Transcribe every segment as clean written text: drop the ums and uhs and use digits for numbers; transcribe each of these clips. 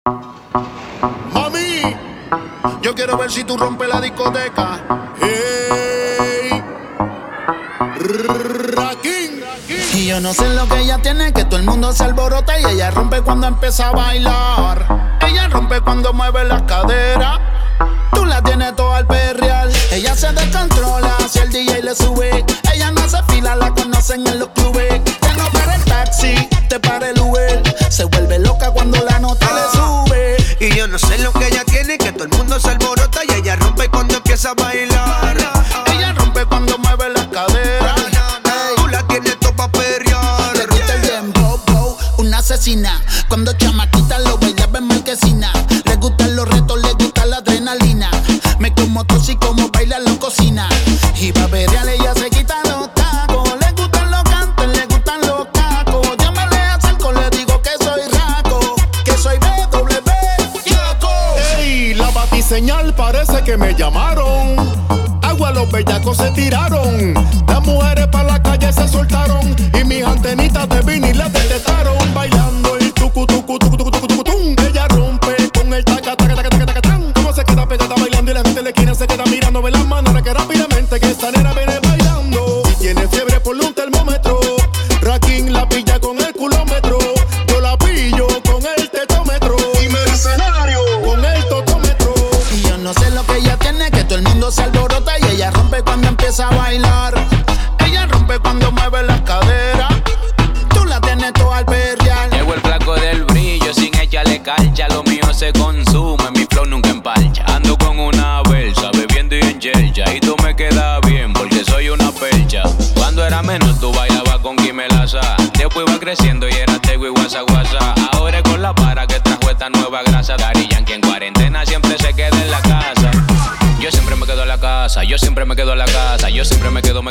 Mami, yo quiero ver si tú rompes la discoteca. Hey, Rakim. Y yo no sé lo que ella tiene, que todo el mundo se alborota y ella rompe cuando empieza a bailar. Ella rompe cuando mueve las caderas. Tú la tienes toda al perreal. Ella se descontrola si el DJ le sube. Ella no se fila, la conocen en los clubes. Ya no para el taxi, te para el Uber. Se vuelve loca cuando la nota le sube. Y yo no sé lo que ella tiene, que todo el mundo se alborota y ella rompe cuando empieza a bailar. Ella rompe cuando mueve las caderas. Tú la tienes toda pa' perrear. Le gusta el dembow, una asesina. Cuando chamaquita lo bailaba en marquesina. Le gustan los retos, le gusta la adrenalina. Me como tos y como baila lo cocina. Y pa' perrear ella se quita los tacos. Le gustan los cantos, le gustan los cacos. Yo me le acerco, le digo que soy raco, que soy BW. Ey, la batiseñal parece que me llamaron. Agua, los bellacos se tiraron. Las mujeres pa' la calle se soltaron. Y mis antenitas de vinil las detectaron. Bailando el tucu tucu tucu tucu tucu tucu tum. Ella rompe con el taca taca taca taca taca tan. Como se queda pegada bailando y la gente en la esquina se queda mirando. Ve las manos que rápidamente que esta nena viene bailando. Si tiene fiebre ponle un termómetro. Rakim la pilla con el culómetro. Yo la pillo con el tetómetro. Y mercenario con el totómetro. Y yo no sé lo que ella tiene, que todo el mundo se alborota y ella rompe cuando empieza a bailar. Ella rompe cuando mueve las caderas. Tú la tienes toda al perrear. Llegó el flaco del brillo sin echarle calcha. Lo mío se consume, mi flow nunca empalcha. Ando con una versa, bebiendo y en chelcha. Y tú me quedas bien porque soy una percha. Cuando era menos tú bailabas con Quimelaza. Después iba creciendo y era tego y guasa guasa. Ahora es con la para que trajo esta nueva grasa. Daddy Yankee en cuarentena siempre se queda en la casa. Yo siempre me quedo en la casa, yo siempre me quedo en la casa. Yo siempre me quedo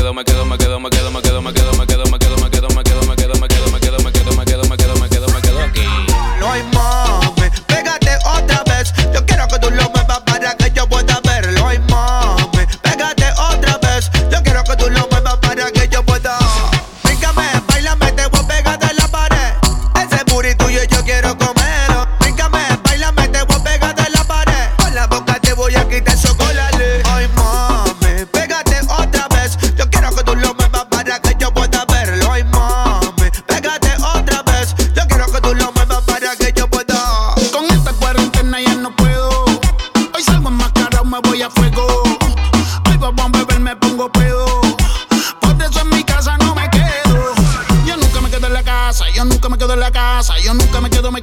aquí. No hay mami, pégate otra vez. Yo quiero que tú lo muevas para que yo pueda verlo. Ay mami, pégate otra vez. Yo quiero que tú lo muevas para que yo pueda. Bríncame, bailame, te voy a pegar de la pared. Ese booty tuyo yo quiero comerlo. Bríncame, bailame, te voy a pegar de la pared. Con la boca te voy a quitar chocolate. Ay mami, pégate otra vez. Yo quiero que tú lo muevas para que yo pueda verlo. Ay mami, pégate otra vez. Yo quiero que tú lo muevas para que yo pueda. Con esta cuarentena ya no puedo. Hoy salgo enmascarado, me voy a fuego. Hoy vamos a beber, me pongo pedo. Por eso en mi casa no me quedo. Yo nunca me quedo en la casa, yo nunca me quedo en la casa. Yo nunca me quedo.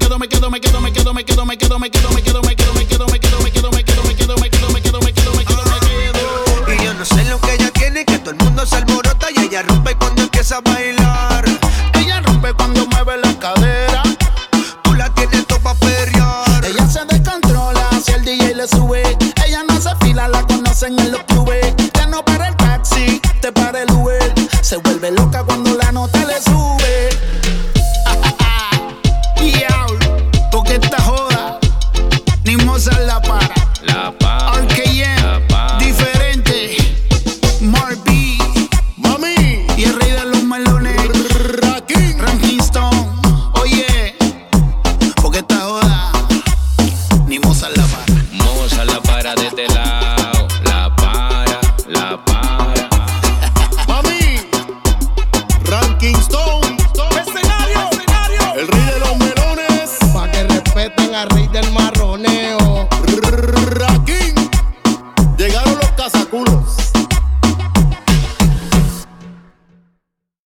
Y yo no sé lo que ella tiene, que todo el mundo se alborota y ella rompe cuando empieza a bailar. Ella rompe cuando mueve las caderas. Tú la tienes toda pa' perrear. Ella se descontrola si el DJ le sube. Ella no se fila, la conocen en los clubes. Ya no para el taxi, te para el Uber. Se vuelve loca cuando la nota le sube. Porque esta joda ni Mozart la para. La para, RKM, diferente. Mark B Mami, y el rey de los melones. Rakim. Ranking Stone, oye. Porque esta joda ni Mozart la para. Moza la para de este lado. La para, la para. Mami, Ranking Stone. El rey de los melones. Pa' que respeten al rey del marroneo. Rakim. Llegaron los casaculos.